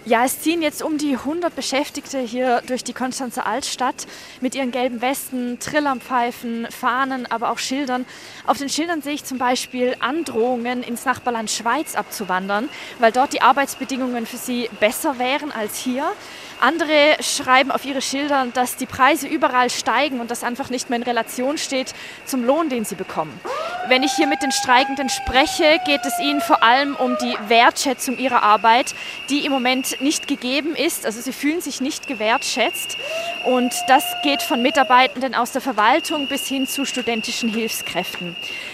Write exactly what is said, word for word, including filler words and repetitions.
Ja, es ziehen jetzt um die hundert Beschäftigte hier durch die Konstanzer Altstadt mit ihren gelben Westen, Trillerpfeifen, Fahnen, aber auch Schildern. Auf den Schildern sehe ich zum Beispiel Androhungen, ins Nachbarland Schweiz abzuwandern, weil dort die Arbeitsbedingungen für sie besser wären als hier. Andere schreiben auf ihre Schilder, dass die Preise überall steigen und das einfach nicht mehr in Relation steht zum Lohn, den sie bekommen. Wenn ich hier mit den Streikenden spreche, geht es ihnen vor allem um die Wertschätzung ihrer Arbeit, die im Moment nicht gegeben ist. Also sie fühlen sich nicht gewertschätzt und das geht von Mitarbeitenden aus der Verwaltung bis hin zu studentischen Hilfskräften.